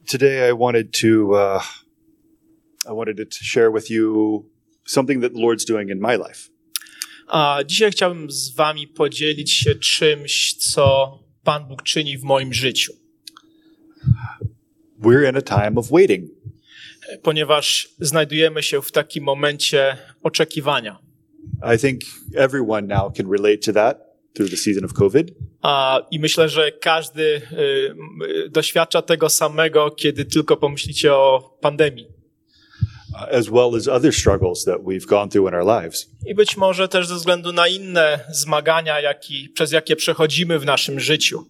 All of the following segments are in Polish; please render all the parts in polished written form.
Today I wanted to share with you something that the Lord's doing in my life. A dzisiaj chciałbym z wami podzielić się czymś, co Pan Bóg czyni w moim życiu. We're in a time of waiting. Ponieważ znajdujemy się w takim momencie oczekiwania. I think everyone now can relate to that through the season of COVID. I myślę, że każdy doświadcza tego samego, kiedy tylko pomyślicie o pandemii. As well as other struggles that we've gone through in our lives. I być może też ze względu na inne zmagania, przez jakie przechodzimy w naszym życiu.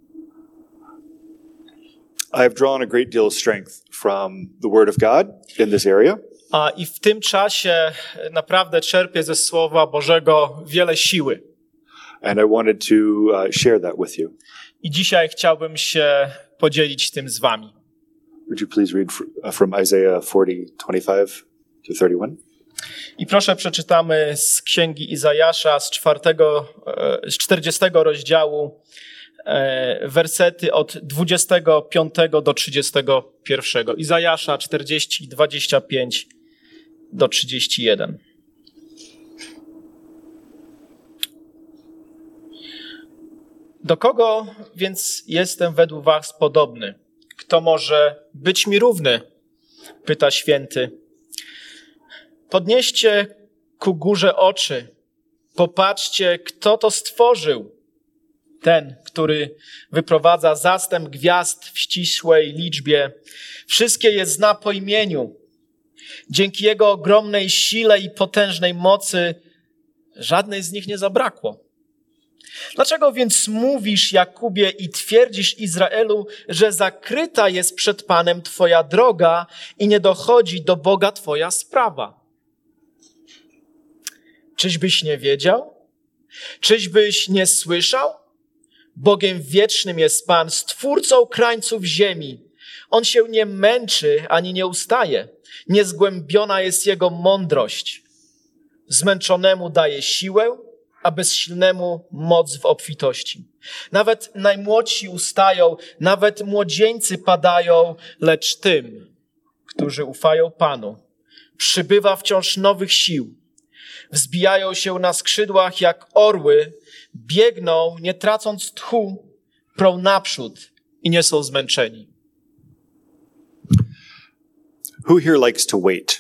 I've drawn a great deal of strength from the Word of God in this area. I w tym czasie naprawdę czerpię ze Słowa Bożego wiele siły. And I wanted to share that with you. I dzisiaj chciałbym się podzielić tym z wami. Would you please read from Isaiah 40:25-31? I proszę przeczytamy z Księgi Izajasza z 40 rozdziału wersety od 25 do 31. Izajasza 40, 25 do 31. Do kogo więc jestem według was podobny? Kto może być mi równy? Pyta święty. Podnieście ku górze oczy. Popatrzcie, kto to stworzył. Ten, który wyprowadza zastęp gwiazd w ścisłej liczbie. Wszystkie je zna po imieniu. Dzięki jego ogromnej sile i potężnej mocy żadnej z nich nie zabrakło. Dlaczego więc mówisz, Jakubie, i twierdzisz, Izraelu, że zakryta jest przed Panem twoja droga i nie dochodzi do Boga twoja sprawa? Czyżbyś nie wiedział? Czyżbyś nie słyszał? Bogiem wiecznym jest Pan, stwórcą krańców ziemi. On się nie męczy ani nie ustaje. Niezgłębiona jest jego mądrość. Zmęczonemu daje siłę, a bezsilnemu moc w obfitości. Nawet najmłodsi ustają, nawet młodzieńcy padają, lecz tym, którzy ufają Panu, przybywa wciąż nowych sił. Wzbijają się na skrzydłach jak orły, biegną, nie tracąc tchu, prą naprzód i nie są zmęczeni. Who here likes to wait?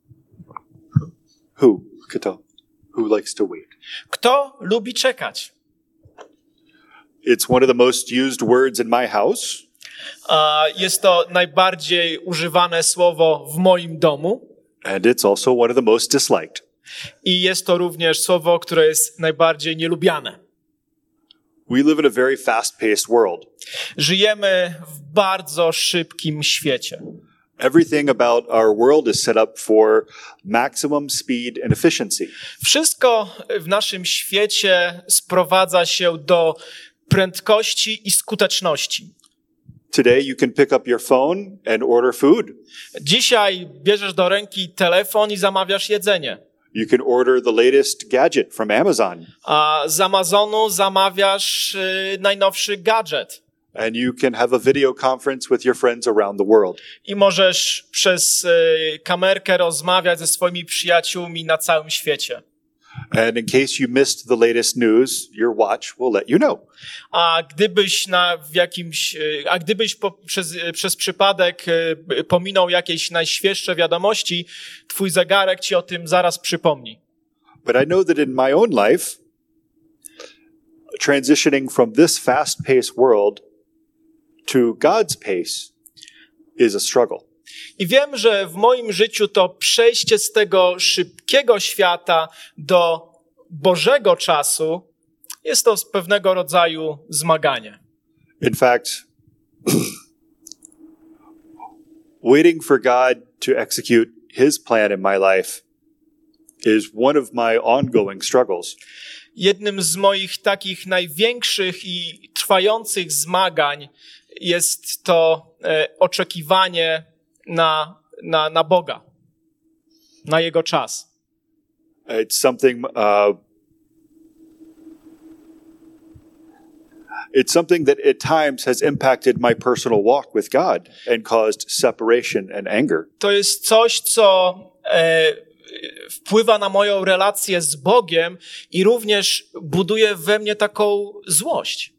Who? Who likes to wait? Kto lubi czekać? It's one of the most used words in my house. Jest to najbardziej używane słowo w moim domu. And it's also one of the most disliked. I jest to również słowo, które jest najbardziej nielubiane. We live in a very fast-paced world. Żyjemy w bardzo szybkim świecie. Everything about our world is set up for maximum speed and efficiency. Wszystko w naszym świecie sprowadza się do prędkości i skuteczności. Today you can pick up your phone and order food. Dzisiaj bierzesz do ręki telefon i zamawiasz jedzenie. You can order the latest gadget from Amazon. A z Amazonu zamawiasz najnowszy gadżet. And you can have a video conference with your friends around the world. I możesz przez kamerkę rozmawiać ze swoimi przyjaciółmi na całym świecie. And in case you missed the latest news, your watch will let you know. A gdybyś przez przypadek pominął jakieś najświeższe wiadomości, twój zegarek ci o tym zaraz przypomni. But I know that in my own life, transitioning from this fast-paced world to God's pace is a struggle. I wiem, że w moim życiu to przejście z tego szybkiego świata do Bożego czasu jest to pewnego rodzaju zmaganie. In fact, waiting for God to execute His plan in my life is one of my ongoing struggles. Jednym z moich takich największych i trwających zmagań jest to oczekiwanie na Boga, na Jego czas. It's something that at times has impacted my personal walk with God and caused separation and anger. To jest coś, co wpływa na moją relację z Bogiem i również buduje we mnie taką złość.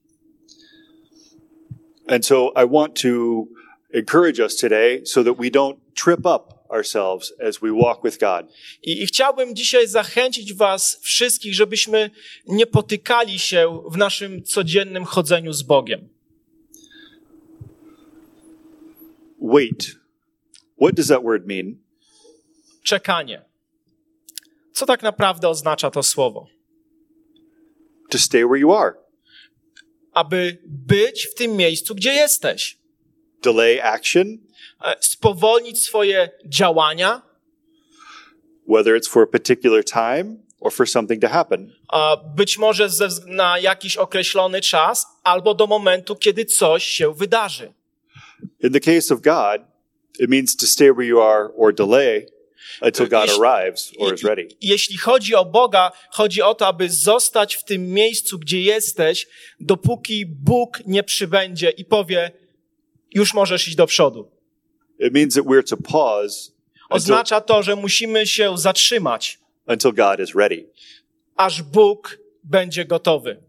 And so I want to encourage us today so that we don't trip up ourselves as we walk with God. I chciałbym dzisiaj zachęcić was wszystkich, żebyśmy nie potykali się w naszym codziennym chodzeniu z Bogiem. Wait. What does that word mean? Czekanie. Co tak naprawdę oznacza to słowo? To stay where you are. Aby być w tym miejscu, gdzie jesteś. Delay action. Spowolnić swoje działania. Whether it's for a particular time or for something to happen. Być może na jakiś określony czas, albo do momentu, kiedy coś się wydarzy. In the case of God, it means to stay where you are or delay until God arrives or is ready. Jeśli chodzi o Boga, chodzi o to, aby zostać w tym miejscu, gdzie jesteś, dopóki Bóg nie przybędzie i powie, już możesz iść do przodu. It means that we're to pause Oznacza to, że musimy się zatrzymać, until God is ready. aż Bóg będzie gotowy.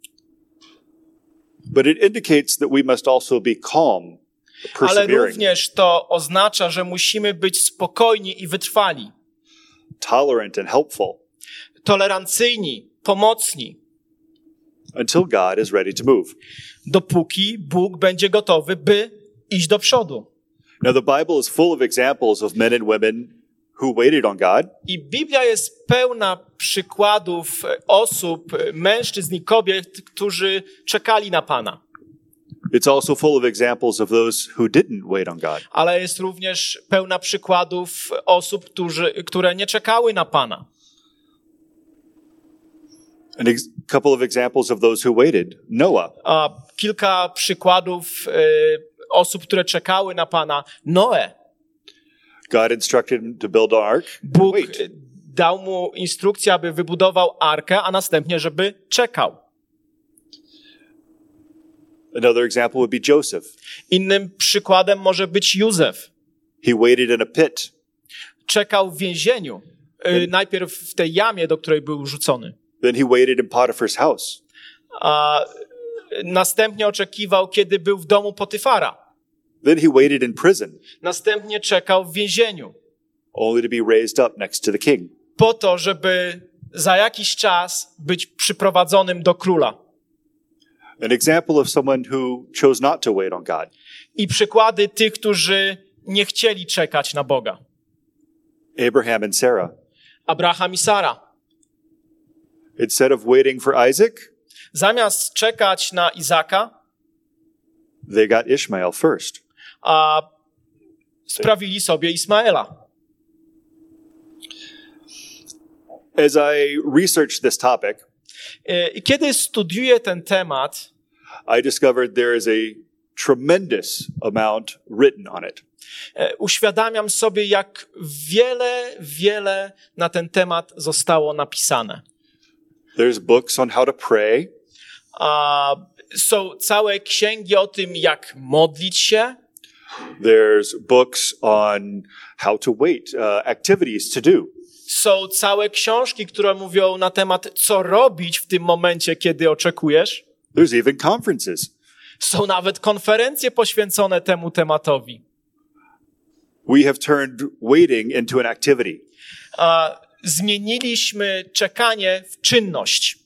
But it indicates that we must also be calm, Ale persevering, również to oznacza, że musimy być spokojni i wytrwali, tolerant and helpful tolerancyjni, pomocni, until God is ready to move. dopóki Bóg będzie gotowy, by iść do przodu. Now, the Bible is full of examples of men and women who waited on God. I Biblia jest pełna przykładów osób, mężczyzn i kobiet, którzy czekali na Pana. It's also full of examples of those who didn't wait on God. Ale jest również pełna przykładów osób, które nie czekały na Pana. A couple of examples of those who waited. Noah. Kilka przykładów osób, które czekały na Pana. Noe. God instructed him to build an ark. Bóg Wait. dał mu instrukcję, aby wybudował arkę, a następnie, żeby czekał. Another example would be Joseph. Innym przykładem może być Józef. He waited in a pit. Czekał w więzieniu. Najpierw w tej jamie, do której był rzucony. Then he waited in Potiphar's house. A następnie oczekiwał, kiedy był w domu Potyfara. Then he waited in prison, Następnie czekał w więzieniu. only to be raised up next to the king. Po to, żeby za jakiś czas być przyprowadzonym do króla. An example of someone who chose not to wait on God. I przykłady tych, którzy nie chcieli czekać na Boga. Abraham and Sarah. Abraham i Sara. Instead of waiting for Isaac, Zamiast czekać na Izaka, they got Ishmael first. a sprawili sobie Ismaela. As I researched this topic, I kiedy studiuję ten temat, I discovered there is a tremendous amount written on it. uświadamiam sobie, jak wiele na ten temat zostało napisane. There's books on how to pray. Są całe księgi o tym, jak modlić się. There's books on how to wait, activities to do. Są całe książki, które mówią na temat, co robić w tym momencie, kiedy oczekujesz. There's even conferences. Są nawet konferencje poświęcone temu tematowi. We have turned waiting into an activity. Zmieniliśmy czekanie w czynność.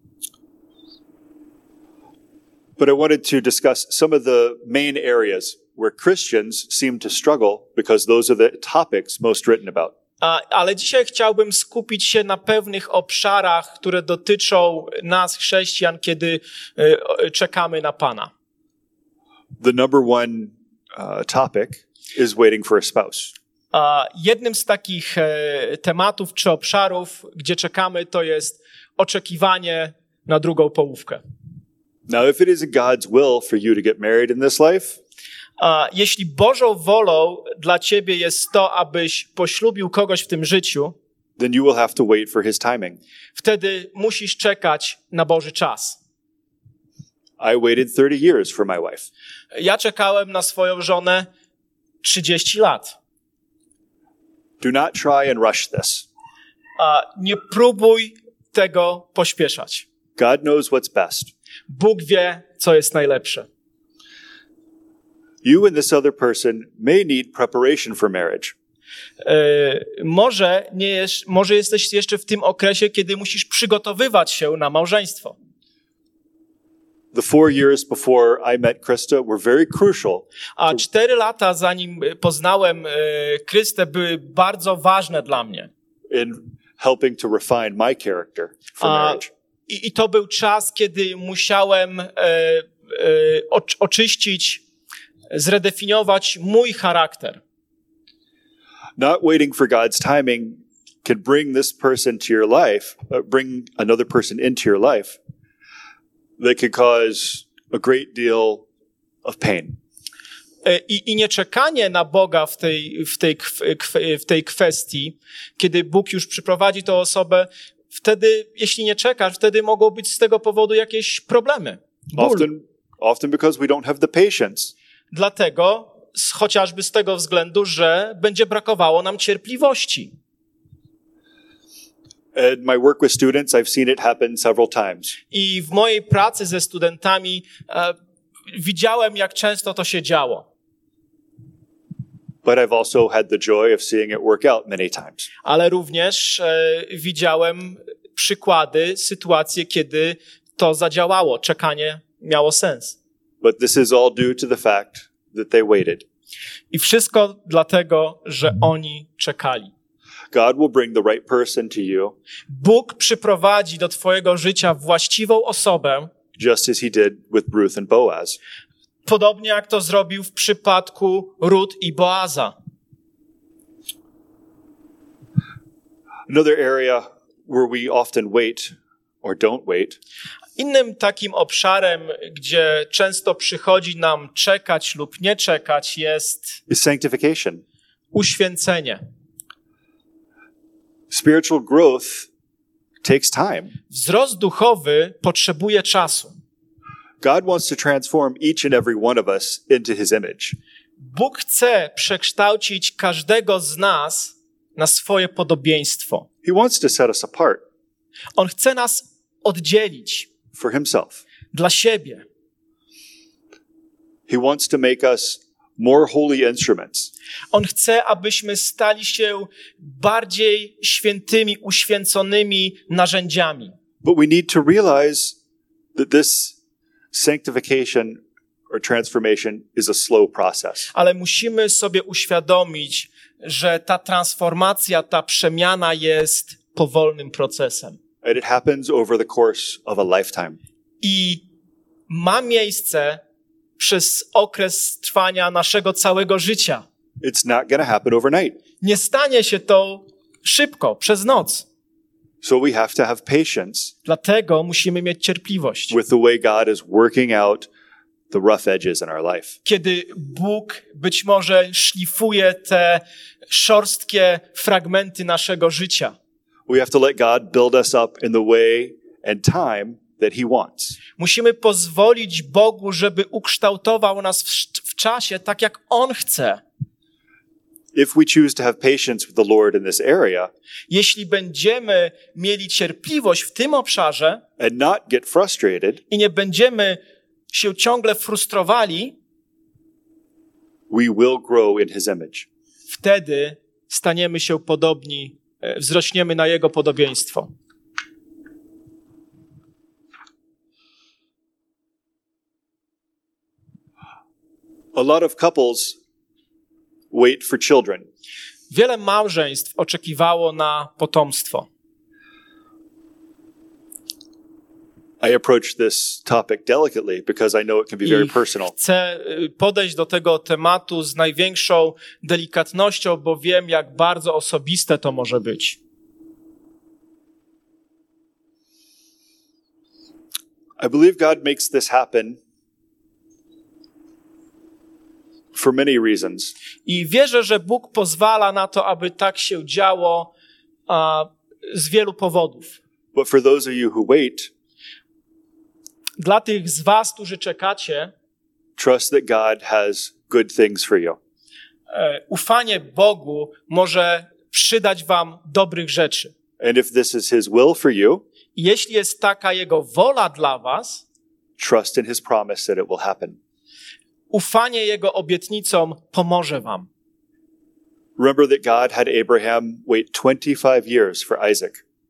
But I wanted to discuss some of the main areas where Christians seem to struggle because those are the topics most written about. Ale dzisiaj chciałbym skupić się na pewnych obszarach, które dotyczą nas, chrześcijan, kiedy czekamy na Pana. The number one topic is waiting for a spouse. Jednym z takich tematów czy obszarów, gdzie czekamy, to jest oczekiwanie na drugą połówkę. Now, if it isn't God's will for you to get married in this life, jeśli Bożą wolą dla ciebie jest to, abyś poślubił kogoś w tym życiu, then you will have to wait for his timing. wtedy musisz czekać na Boży czas. I waited 30 years for my wife. Ja czekałem na swoją żonę 30 lat. Do not try and rush this. Nie próbuj tego pośpieszać. God knows what's best. Bóg wie, co jest najlepsze. You and this other person may need preparation for marriage. Może jesteś jeszcze w tym okresie, kiedy musisz przygotowywać się na małżeństwo. The 4 years before I met Krista were very crucial. A 4 lata zanim poznałem Krystę były bardzo ważne dla mnie. In helping to refine my character for marriage. I to był czas, kiedy musiałem oczyścić, zredefiniować mój charakter. Not waiting for God's timing can bring this person to your life, bring another person into your life that could cause a great deal of pain. I nieczekanie na Boga w tej kwestii, kiedy Bóg już przyprowadzi tę osobę, wtedy, jeśli nie czekasz, wtedy mogą być z tego powodu jakieś problemy. Often because we don't have the patience. Dlatego, chociażby z tego względu, że będzie brakowało nam cierpliwości. In my work with students, I've seen it happen several times. I w mojej pracy ze studentami widziałem, jak często to się działo. But I've also had the joy of seeing it work out many times. Ale również widziałem przykłady, sytuacje, kiedy to zadziałało, czekanie miało sens. But this is all due to the fact that they waited. I wszystko dlatego, że oni czekali. God will bring the right person to you. Bóg przyprowadzi do twojego życia właściwą osobę, just as he did with Ruth and Boaz. Podobnie jak to zrobił w przypadku Rut i Boaza. Another area where we often wait or don't wait. Innym takim obszarem, gdzie często przychodzi nam czekać lub nie czekać, jest sanctification. Uświęcenie. Spiritual growth takes time. Wzrost duchowy potrzebuje czasu. God wants to transform each and every one of us into his image. Bóg chce przekształcić każdego z nas na swoje podobieństwo. He wants to set us apart. On chce nas oddzielić. For himself. Dla siebie. He wants to make us more holy instruments. On chce, abyśmy stali się bardziej świętymi, uświęconymi narzędziami. But we need to realize that this sanctification or transformation is a slow process. Ale musimy sobie uświadomić, że ta transformacja, ta przemiana jest powolnym procesem. And it happens over the course of a lifetime. I ma miejsce przez okres trwania naszego całego życia. It's not going to happen overnight. Nie stanie się to szybko, przez noc. So we have to have patience. Dlatego musimy mieć cierpliwość. With the way God is working out the rough edges in our life. Kiedy Bóg być może szlifuje te szorstkie fragmenty naszego życia. We have to let God build us up in the way and time that he wants. Musimy pozwolić Bogu, żeby ukształtował nas w czasie tak, jak On chce. If we choose to have patience with the Lord in this area, jeśli będziemy mieli cierpliwość w tym obszarze and not get frustrated, i nie będziemy się ciągle frustrowali, we will grow in his image. Wtedy staniemy się podobni, wzrośniemy na Jego podobieństwo. A lot of couples wait for children. Wiele małżeństw oczekiwało na potomstwo. I approach this topic delicately because I know it can be very personal. Chcę podejść do tego tematu z największą delikatnością, bo wiem, jak bardzo osobiste to może być. I believe God makes this happen for many reasons. I wierzę, że Bóg pozwala na to, aby tak się działo z wielu powodów. But for those of you who wait, Dla tych z was, którzy czekacie, trust that God has good things for you. Ufanie Bogu może przydać wam dobrych rzeczy. And if this is his will for you, I jeśli jest taka Jego wola dla was, trust in his promise that it will happen. ufanie Jego obietnicom pomoże wam. Remember that God had Abraham wait 25 years for Isaac.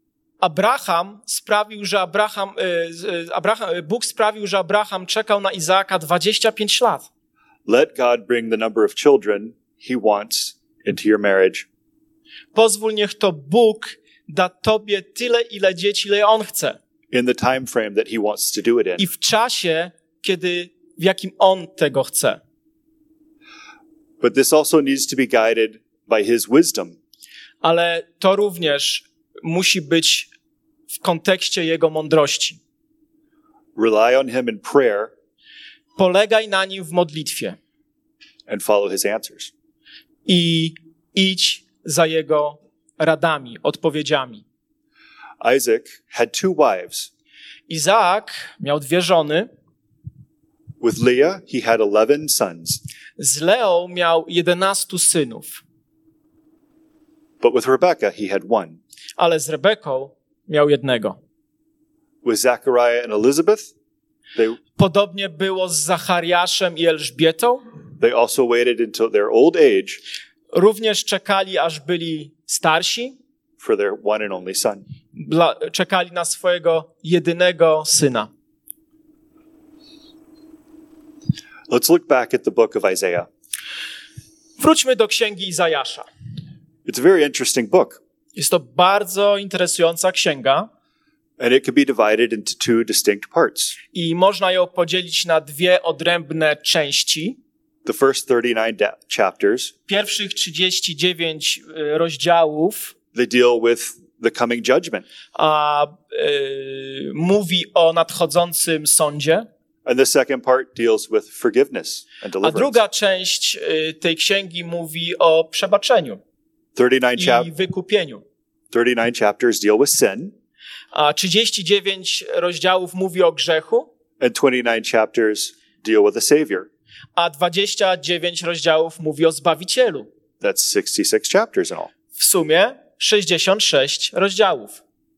Bóg sprawił, że Abraham czekał na Izaaka 25 lat. Let God bring the number of children he wants into your marriage. Pozwól, niech to Bóg da tobie tyle, ile dzieci, ile On chce. In the time frame that he wants to do it in. I w czasie, w jakim On tego chce. But this also needs to be guided by his wisdom. Ale to również musi być w kontekście Jego mądrości. Rely on him in prayer Polegaj na Nim w modlitwie and follow his answers. i idź za Jego radami, odpowiedziami. Isaac had 2 wives. Izaak miał 2 żony. With Leah, he had 11 sons. Z Leą miał 11 synów, But with Rebekah, he had 1. ale z Rebeką miał 1. With Zachariah and Elizabeth, Podobnie było z Zachariaszem i Elżbietą. they also waited until their old age Również czekali, aż byli starsi. for their one and only son. Czekali na swojego jedynego syna. Let's look back at the book of Isaiah. Wróćmy do księgi Izajasza. It's a very interesting book, Jest to bardzo interesująca księga and it can be divided into 2 distinct parts. i można ją podzielić na 2 odrębne części. The first 39 chapters, Pierwszych 39 rozdziałów they deal with the coming judgment. Mówi o nadchodzącym sądzie, And the second part deals with forgiveness and a deliverance. druga część tej księgi mówi o przebaczeniu 39 i wykupieniu. 39 chapters deal with sin, A 39 rozdziałów mówi o grzechu, and 29 chapters deal with a Savior. a 29 rozdziałów mówi o Zbawicielu. That's 66 chapters in all. W sumie 66 rozdziałów.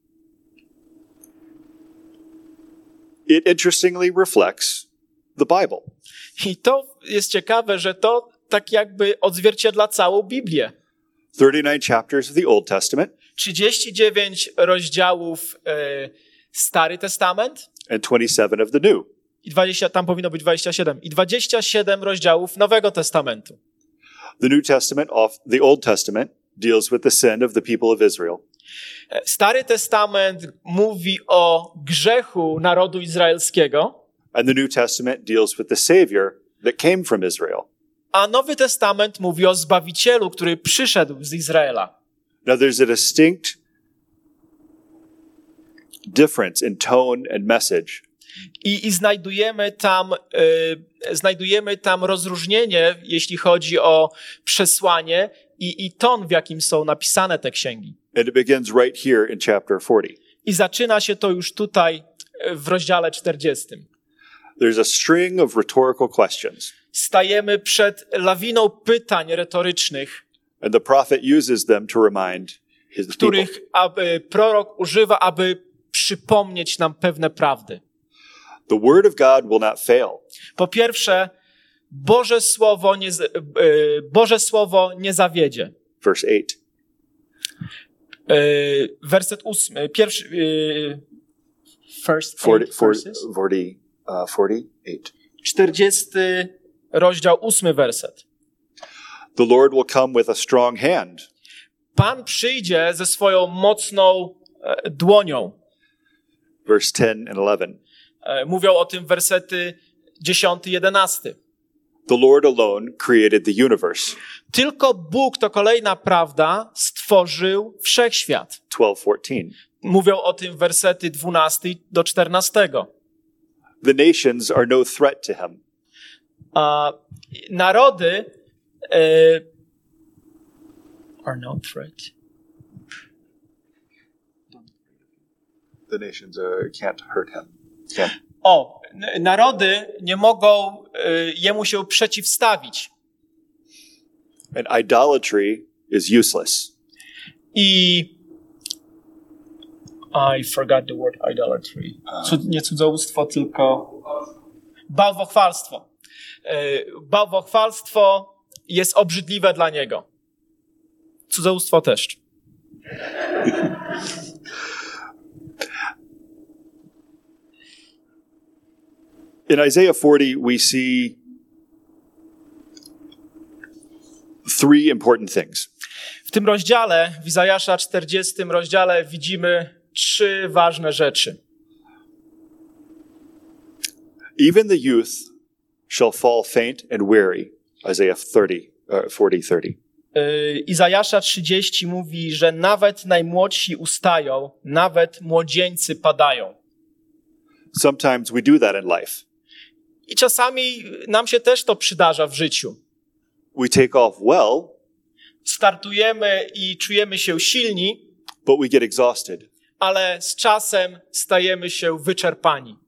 It interestingly reflects the Bible. I to jest ciekawe, że to tak jakby odzwierciedla całą Biblię. 39 chapters of the Old Testament 39 rozdziałów Stary Testament and 27 of the New. i 20, tam powinno być 27. I 27 rozdziałów Nowego Testamentu. The Old Testament deals with the sin of the people of Israel. Stary Testament mówi o grzechu narodu izraelskiego, And the New Testament deals with the Savior that came from Israel. a Nowy Testament mówi o Zbawicielu, który przyszedł z Izraela. Now there's a distinct difference in tone and message. I znajdujemy tam rozróżnienie, jeśli chodzi o przesłanie i ton, w jakim są napisane te księgi. And it begins right here in chapter 40. I zaczyna się to już tutaj w rozdziale 40. There's a string of rhetorical questions. Stajemy przed lawiną pytań retorycznych, And the prophet uses them to remind his people. których prorok używa, aby przypomnieć nam pewne prawdy. The word of God will not fail. Po pierwsze, Boże Słowo nie zawiedzie. Verse 8. Werset 8. Pierwszy. First 48. 40 rozdział, 8 werset. The Lord will come with a strong hand. Pan przyjdzie ze swoją mocną dłonią. Verse 10 and 11. Mówią o tym wersety 10 i 11. The Lord alone created the universe. Tylko Bóg, to kolejna prawda, stworzył wszechświat. 12:14. Mówią o tym wersety 12 do 14. The nations are no threat to him. Narody are no threat. The nations can't hurt him. narody nie mogą jemu się przeciwstawić. And idolatry is useless. I I forgot the word idolatry. Nie cudzołóstwo, tylko bałwochwalstwo. Bałwochwalstwo jest obrzydliwe dla niego. Cudzołóstwo też. In Isaiah 40, we see three important things. W tym rozdziale, w Izajasza 40 rozdziale widzimy 3 ważne rzeczy. Even the youth shall fall faint and weary. Isaiah 40:30. Izajasza 30 mówi, że nawet najmłodsi ustają, nawet młodzieńcy padają. Sometimes we do that in life. I czasami nam się też to przydarza w życiu. We take off well, Startujemy i czujemy się silni, but we get exhausted. ale z czasem stajemy się wyczerpani.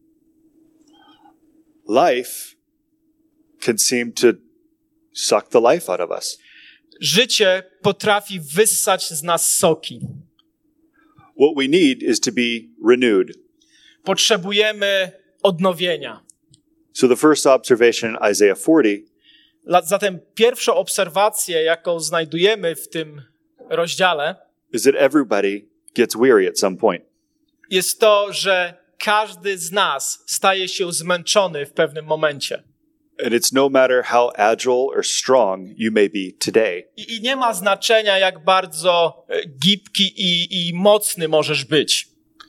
Life can seem to suck the life out of us. Życie potrafi wyssać z nas soki. What we need is to be renewed. Potrzebujemy odnowienia. So the first observation in Isaiah 40 Zatem pierwszą obserwację, jaką znajdujemy w tym rozdziale, is that everybody gets weary at some point. jest to, że każdy z nas staje się zmęczony w pewnym momencie. And it's no matter how agile or strong you may be today. I nie ma znaczenia, jak bardzo gibki i mocny możesz być.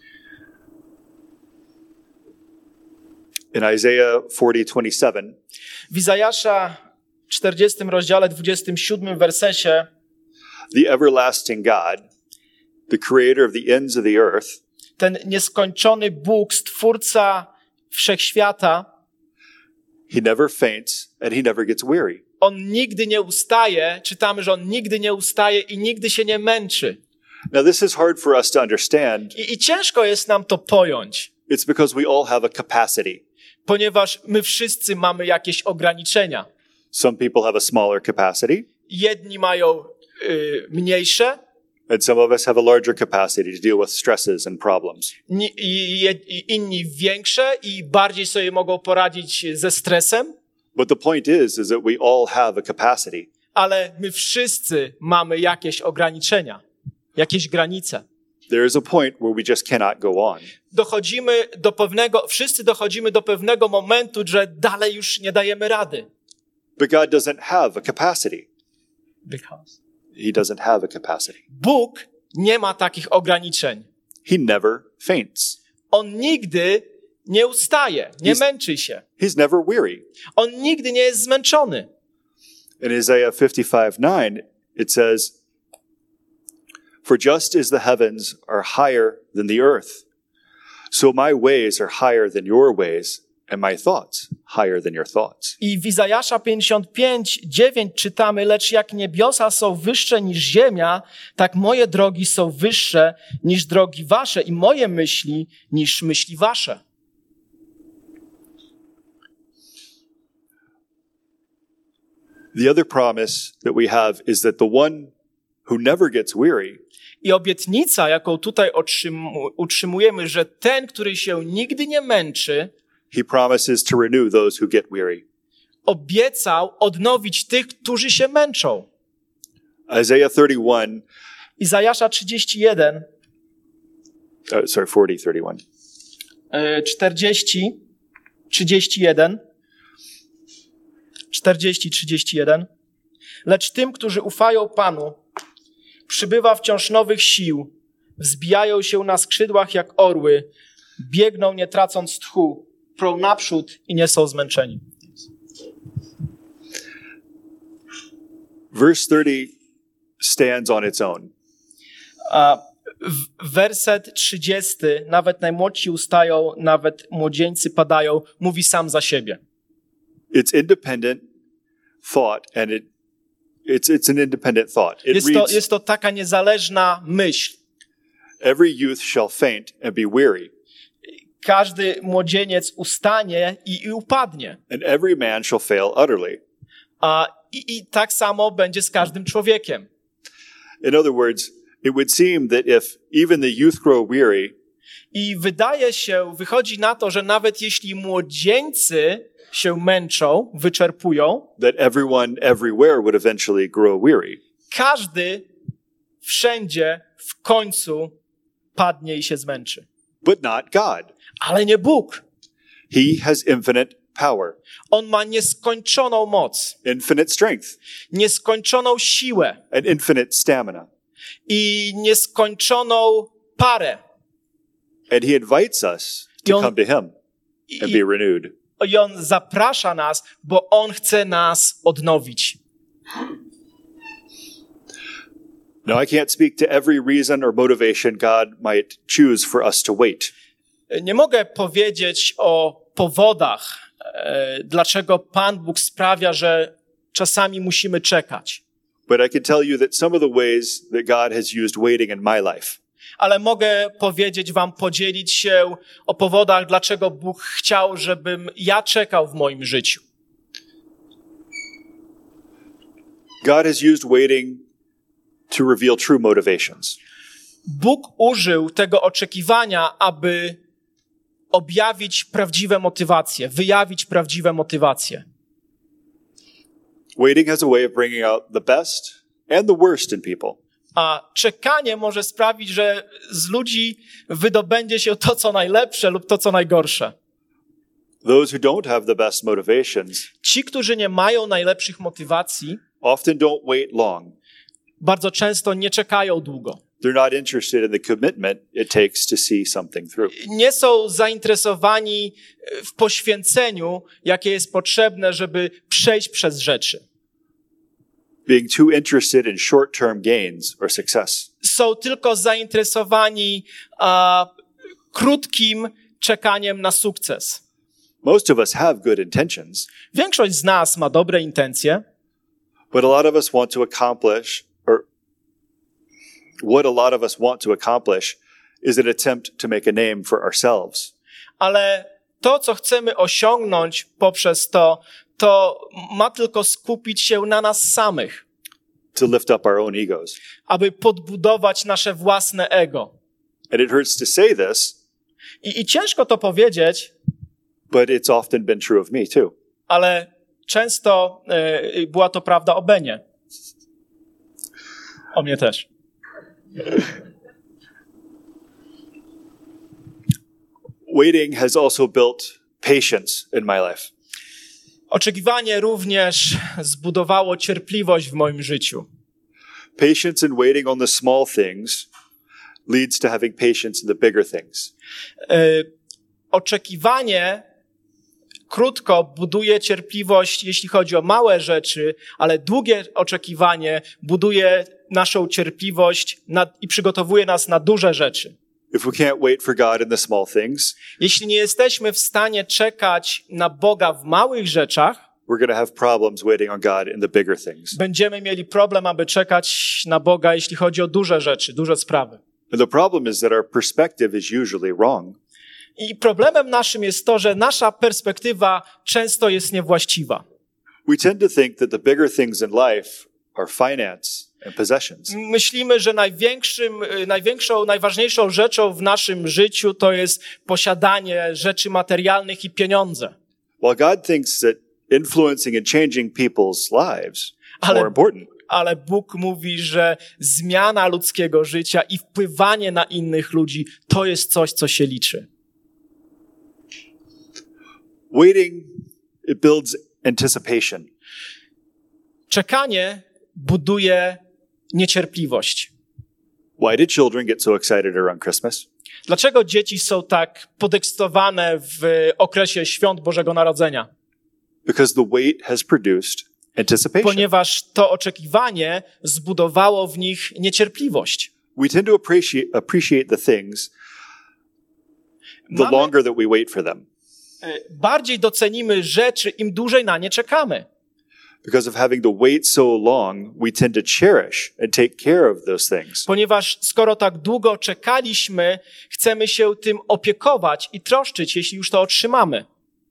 In Isaiah 40:27, W Izajasza 40 rozdziale 27 wersecie the everlasting God, the creator of the ends of the earth, ten nieskończony Bóg, Stwórca wszechświata, he never faints and he never gets weary. on nigdy nie ustaje, czytamy, że on nigdy nie ustaje i nigdy się nie męczy. Now this is hard for us to understand. I ciężko jest nam to pojąć, It's because we all have a capacity. ponieważ my wszyscy mamy jakieś ograniczenia. Some people have a smaller capacity, Jedni mają mniejsze, and some of us have a larger capacity to deal with stresses and problems. i inni większe i bardziej sobie mogą poradzić ze stresem, But the point is that we all have a capacity. ale my wszyscy mamy jakieś ograniczenia, jakieś granice. There is a point where we just cannot go on. Wszyscy dochodzimy do pewnego momentu, że dalej już nie dajemy rady. But God doesn't have a capacity. He doesn't have a capacity. Bóg nie ma takich ograniczeń. He never faints. On nigdy nie ustaje, nie męczy się. He's never weary. On nigdy nie jest zmęczony. In Isaiah 55:9, it says, "For just as the heavens are higher than the earth, so my ways are higher than your ways, and my thoughts higher than your thoughts." I w Izajasza 55:9 czytamy, lecz jak niebiosa są wyższe niż ziemia, tak moje drogi są wyższe niż drogi wasze i moje myśli niż myśli wasze. The other promise that we have is that the one who never gets weary I obietnica, jaką tutaj utrzymujemy, że ten, który się nigdy nie męczy, he promises to renew those who get weary. obiecał odnowić tych, którzy się męczą. Isaiah 31, Izajasza 31, 31. 31. Lecz tym, którzy ufają Panu, przybywa wciąż nowych sił, wzbijają się na skrzydłach jak orły, biegną nie tracąc tchu, prą naprzód i nie są zmęczeni. Verse 30 stands on its own. A werset 30, nawet najmłodsi ustają, nawet młodzieńcy padają, mówi sam za siebie. It's independent thought, and it's an independent thought. It Jest to taka niezależna myśl. Every youth shall faint and be weary. każdy młodzieniec ustanie i upadnie. and every man shall fail utterly. I tak samo będzie z każdym człowiekiem. In other words, it would seem that if even the youth grow weary, I wychodzi na to, że nawet jeśli młodzieńcy się męczą, wyczerpują, that everyone everywhere would eventually grow weary. każdy wszędzie w końcu padnie i się zmęczy. But not God. Ale nie Bóg. He has infinite power, On ma nieskończoną moc, infinite strength, nieskończoną siłę and infinite stamina. i nieskończoną parę. And he invites us to come to him and be renewed. I On zaprasza nas, bo On chce nas odnowić. Now, I can't speak to every reason or motivation God might choose for us to wait. Nie mogę powiedzieć o powodach, dlaczego Pan Bóg sprawia, że czasami musimy czekać. But I can tell you that some of the ways that God has used waiting in my life. Ale mogę podzielić się o powodach, dlaczego Bóg chciał, żebym ja czekał w moim życiu. God has used waiting to reveal true motivations. Bóg użył tego oczekiwania, aby objawić prawdziwe motywacje, wyjawić prawdziwe motywacje. Waiting has a way of bringing out the best and the worst in people. A czekanie może sprawić, że z ludzi wydobędzie się to, co najlepsze lub to, co najgorsze. Those who don't have the best motivations Ci, którzy nie mają najlepszych motywacji, often don't wait long. bardzo często nie czekają długo. They're not interested in the commitment it takes to see something through. Nie są zainteresowani w poświęceniu, jakie jest potrzebne, żeby przejść przez rzeczy. Being too interested in short-term gains or success. Są tylko zainteresowani krótkim czekaniem na sukces. Most of us have good intentions, Większość z nas ma dobre intencje, but a lot of us want to accomplish, or what a lot of us want to accomplish is an attempt to make a name for ourselves. ale to, co chcemy osiągnąć poprzez to ma tylko skupić się na nas samych, To lift up our own egos. aby podbudować nasze własne ego. And it hurts to say this, I ciężko to powiedzieć, but it's often been true of me too. ale często była to prawda o Benie. O mnie też. Waiting has also built patience in my life. Oczekiwanie również zbudowało cierpliwość w moim życiu. Patience in waiting on the small things leads to having patience in the bigger things. Oczekiwanie krótko buduje cierpliwość, jeśli chodzi o małe rzeczy, ale długie oczekiwanie buduje naszą cierpliwość i przygotowuje nas na duże rzeczy. If we can't wait for God in the small things, Jeśli nie jesteśmy w stanie czekać na Boga w małych rzeczach, we're going to have problems waiting on God in the bigger things. będziemy mieli problem, aby czekać na Boga, jeśli chodzi o duże rzeczy, duże sprawy. And the problem is that our perspective is usually wrong. I problemem naszym jest to, że nasza perspektywa często jest niewłaściwa. We tend to think that the bigger things in life are finance and possessions. Myślimy, że najważniejszą rzeczą w naszym życiu to jest posiadanie rzeczy materialnych i pieniądze. While God thinks that influencing and changing people's lives is more important. Ale Bóg mówi, że zmiana ludzkiego życia i wpływanie na innych ludzi to jest coś, co się liczy. Waiting, it builds anticipation. Czekanie buduje niecierpliwość. Why do children get so excited around Christmas? Dlaczego dzieci są tak podekscytowane w okresie świąt Bożego Narodzenia? Because the wait has produced anticipation. Ponieważ to oczekiwanie zbudowało w nich niecierpliwość. We tend to appreciate the things the longer that we wait for them. Bardziej docenimy rzeczy, im dłużej na nie czekamy. Because of having to wait so long, we tend to cherish and take care of those things. Ponieważ skoro tak długo czekaliśmy, chcemy się tym opiekować i troszczyć, jeśli już to otrzymamy.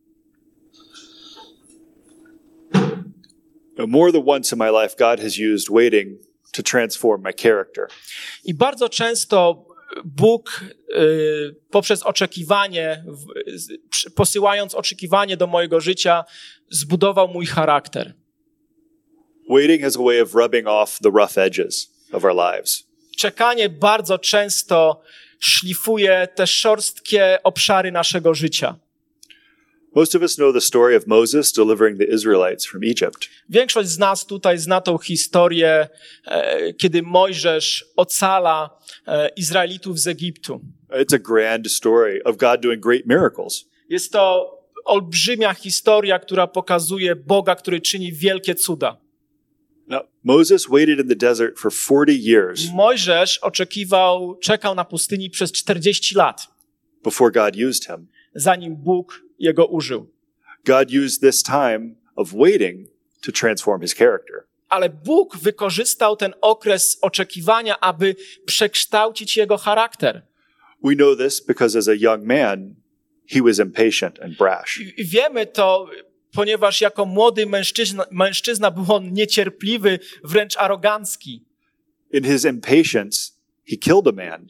More than once in my life, God has used waiting to transform my character. I bardzo często Bóg poprzez oczekiwanie, posyłając oczekiwanie do mojego życia, zbudował mój charakter. Waiting has a way of rubbing off the rough edges of our lives. Czekanie bardzo często szlifuje te szorstkie obszary naszego życia. Most of us know the story of Moses delivering the Israelites from Egypt. Większość z nas tutaj zna tą historię, kiedy Mojżesz ocala Izraelitów z Egiptu. It's a grand story of God doing great miracles. Jest to olbrzymia historia, która pokazuje Boga, który czyni wielkie cuda. Now, Moses waited in the desert for 40 years Mojżesz czekał na pustyni przez 40 lat, before God used him. zanim Bóg jego użył. God used this time of waiting to transform his character. Ale Bóg wykorzystał ten okres oczekiwania, aby przekształcić jego charakter. We know this because as a young man, he was impatient and brash. I wiemy to, ponieważ jako młody mężczyzna był on niecierpliwy, wręcz arogancki. In his impatience, he killed a man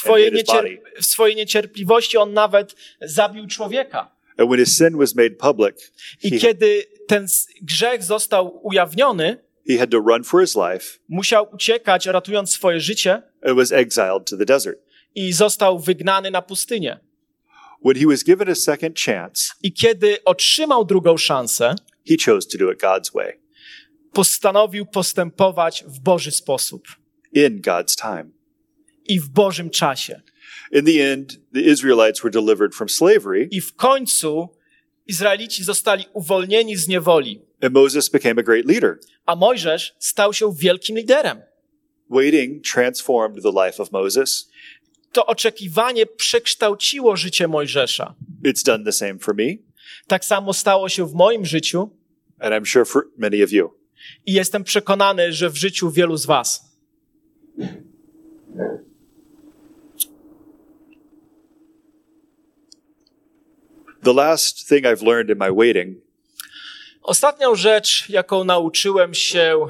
W swojej niecierpliwości on nawet zabił człowieka. And when his sin was made public, I kiedy ten grzech został ujawniony, he had to run for his life musiał uciekać, ratując swoje życie, and was exiled to the desert. i został wygnany na pustynię. When he was given a second chance, I kiedy otrzymał drugą szansę, he chose to do it God's way, postanowił postępować w Boży sposób in God's time. i w Bożym czasie. In the end, the Israelites were delivered from slavery, I w końcu Izraelici zostali uwolnieni z niewoli, and Moses became a great leader. a Mojżesz stał się wielkim liderem. Waiting transformed the life of Moses. To oczekiwanie przekształciło życie Mojżesza. It's done the same for me, Tak samo stało się w moim życiu and I'm sure for many of you. i jestem przekonany, że w życiu wielu z was. The last thing I've learned in my waiting Ostatnią rzecz, jaką nauczyłem się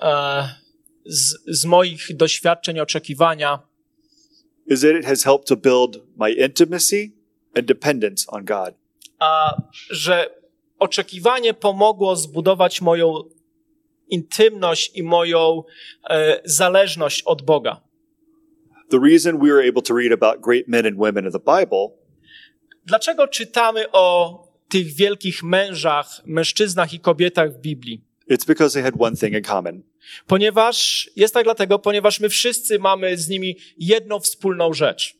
z moich doświadczeń oczekiwania, is that it has helped to build my intimacy and dependence on God. że oczekiwanie pomogło zbudować moją intymność i moją zależność od Boga. The reason we were able to read about great men and women in the Bible Dlaczego czytamy o tych wielkich mężczyznach i kobietach w Biblii? it's because they had one thing in common. Jest tak dlatego, ponieważ my wszyscy mamy z nimi jedną wspólną rzecz.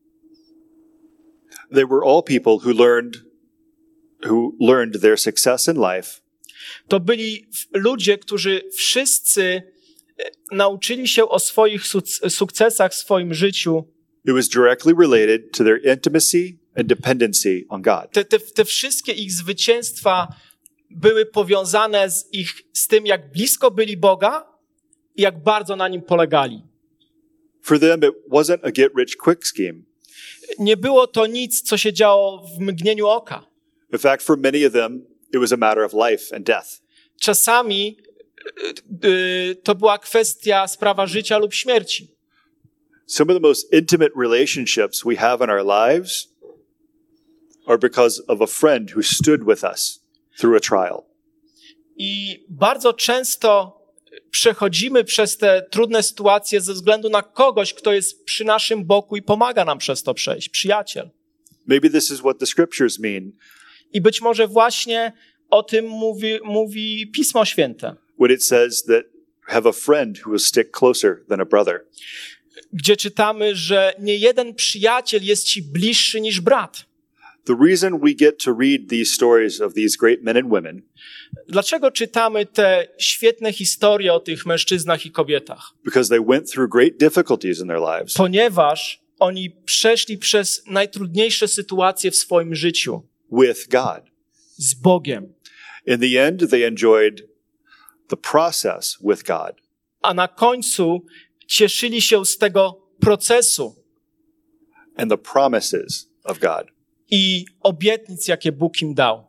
They were all people who learned their success in life To byli ludzie, którzy wszyscy nauczyli się o swoich sukcesach w swoim życiu. It was directly related to their intimacy and dependency on God. Te wszystkie ich zwycięstwa były powiązane z tym, jak blisko byli Boga i jak bardzo na nim polegali. For them, it wasn't a get-rich-quick scheme. Nie było to nic, co się działo w mgnieniu oka. In fact, for many of them, it was a matter of life and death. Czasami to była sprawa życia lub śmierci. Some of the most intimate relationships we have in our lives are because of a friend who stood with us through a trial. I bardzo często przechodzimy przez te trudne sytuacje ze względu na kogoś, kto jest przy naszym boku i pomaga nam przez to przejść. Przyjaciel. Maybe this is what the scriptures mean I być może właśnie o tym mówi Pismo Święte, when it says that have a friend who will stick closer than a brother. gdzie czytamy, że nie jeden przyjaciel jest ci bliższy niż brat. The reason we get to read these stories of these great men and women Dlaczego czytamy te świetne historie o tych mężczyznach i kobietach? because they went through great difficulties in their lives. Ponieważ oni przeszli przez najtrudniejsze sytuacje w swoim życiu With God. z Bogiem. In the end, they enjoyed the process with God. A na końcu cieszyli się z tego procesu And the promises of God. i obietnic, jakie Bóg im dał.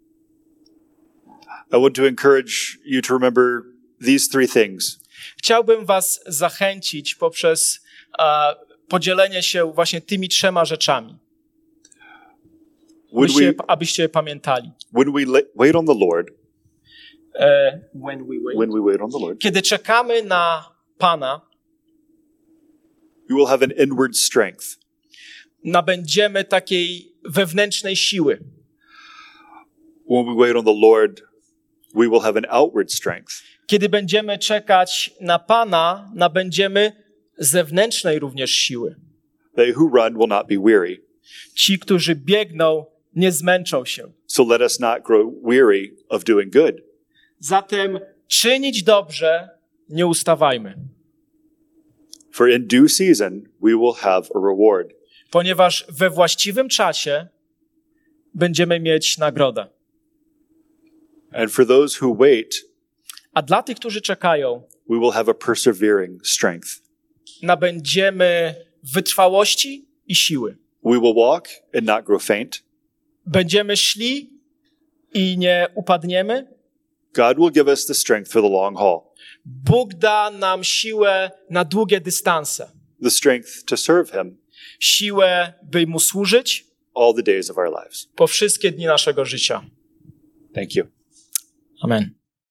I want to encourage you to remember these three things. Chciałbym was zachęcić poprzez podzielenie się właśnie tymi trzema rzeczami, abyście je pamiętali. When we wait on the Lord, When we wait on the Lord, kiedy czekamy na Pana, you will have an inward strength. nabędziemy takiej wewnętrznej siły. When we wait on the Lord, we will have an outward strength. Kiedy będziemy czekać na Pana, nabędziemy zewnętrznej również siły. They who run will not be weary. Ci, którzy biegną, nie zmęczą się. So let us not grow weary of doing good. Zatem czynić dobrze, nie ustawajmy. For in due season we will have a reward. Ponieważ we właściwym czasie będziemy mieć nagrodę. And for those who wait, A dla tych, którzy czekają, we will have a persevering strength. nabędziemy wytrwałości i siły. We will walk and not grow faint. Będziemy szli i nie upadniemy. God will give us the strength for the long haul, Bóg da nam siłę na długie dystanse. the strength to serve Him Siłę, by Mu służyć all the days of our lives. po wszystkie dni naszego życia. Thank you. Amen.